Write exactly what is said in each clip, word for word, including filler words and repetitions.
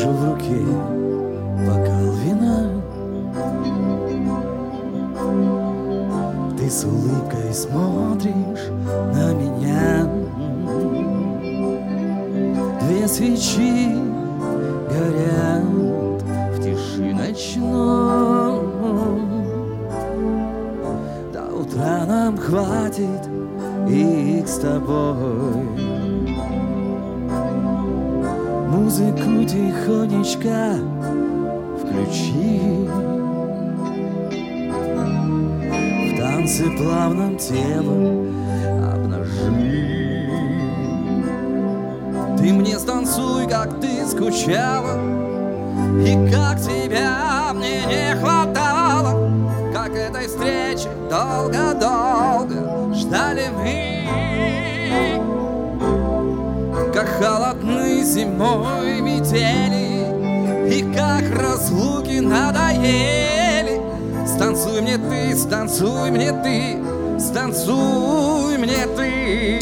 держу в руке бокал вина. Ты с улыбкой смотришь на меня. Две свечи горят в тиши ночной. До утра нам хватит их с тобой. Музыку тихонечко включи. В танце плавным телом обнажи. Ты мне станцуй, как ты скучала, и как тебя мне не хватало, как этой встречи долго-долго ждали мы. Как холодны зимой метели, и как разлуки надоели. Станцуй мне ты, станцуй мне ты, станцуй мне ты.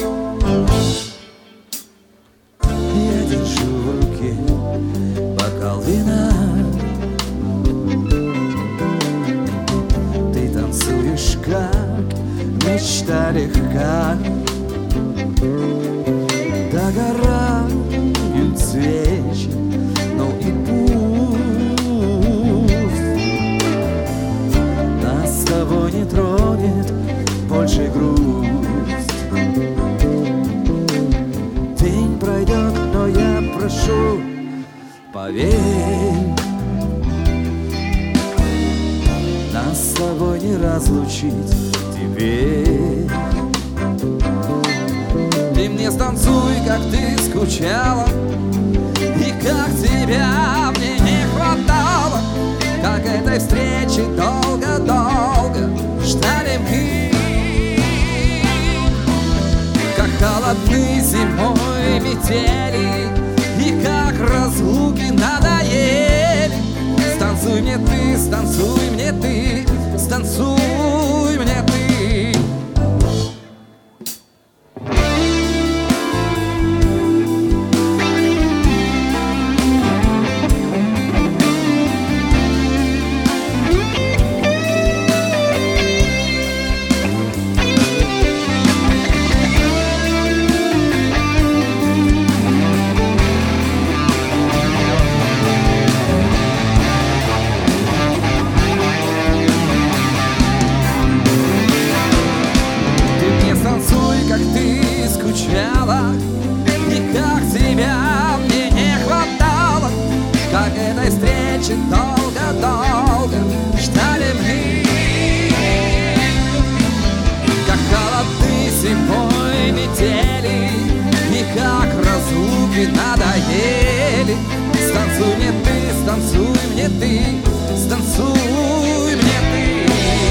Я держу в руке бокал вина. Ты танцуешь, как мечта легка. Догорают свечи, ну и пусть нас с тобой не тронет больше грусть. День пройдет, но я прошу, поверь, нас с тобой не разлучить теперь. Ты мне станцуй, как ты скучала, и как тебя мне не хватало, как этой встречи долго-долго ждали мы. Как холодны зимой метели, и как разлуки надоели. Станцуй мне ты, станцуй мне ты, станцуй мне ты. И как тебя мне не хватало, как этой встречи долго-долго ждали мы. Как холодны зимой метели, и как разлуки надоели. Станцуй мне ты, станцуй мне ты, станцуй мне ты.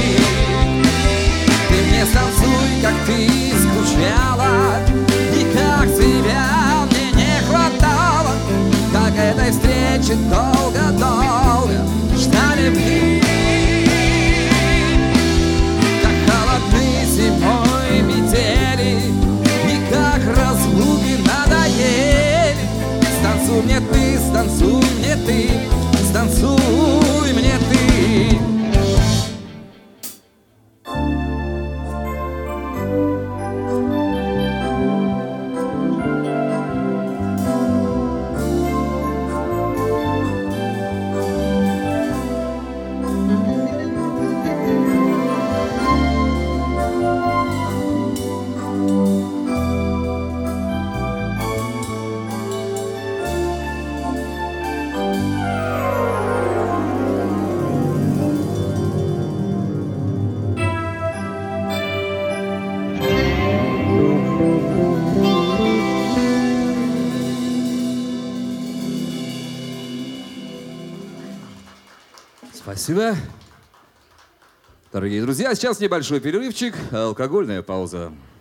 Ты мне станцуй, как ты скучала, и как тебя мне не хватало, как этой встречи долго-долго ждали мы. Как холодны зимой метели, и как разлуки надоели. Станцуй мне ты, станцуй мне ты, станцуй мне ты. Спасибо. Дорогие друзья, сейчас небольшой перерывчик, алкогольная пауза.